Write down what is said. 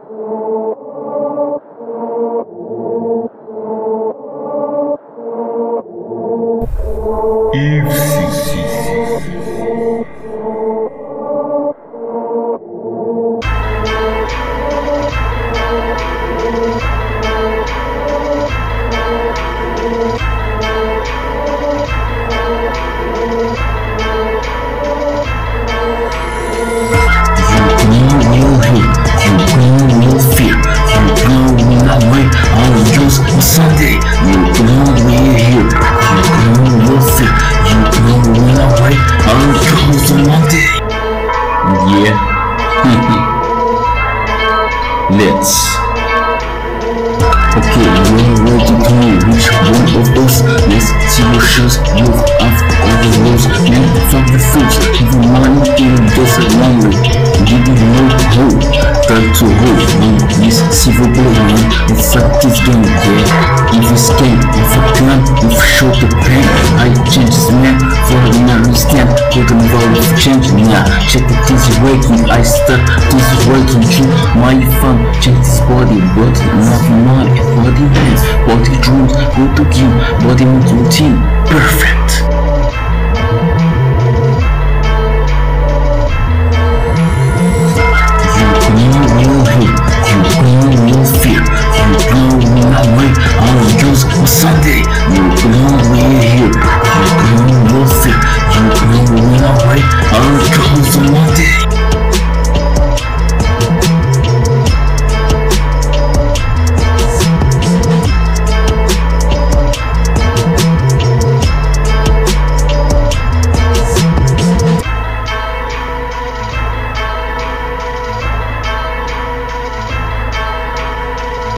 Sunday, you know we're here. You know you'll fit. You know we're alright. I'll close on Monday. Yeah. Let's. Okay, you're ready to know which one of us. Let's see your shows. You have all the rules. Men from the fruits. Even money in this one way. Did you know who? Try to hold on this silver blade, man. In fact, this game, yeah. If you scam, if you climb, if you show the pain, I change this man for an understand. Talking about this change, nah. Check it, this working. I start this working. Keep my fun. Check this body, not money. Body hands, body dreams, go to game, body routine, perfect.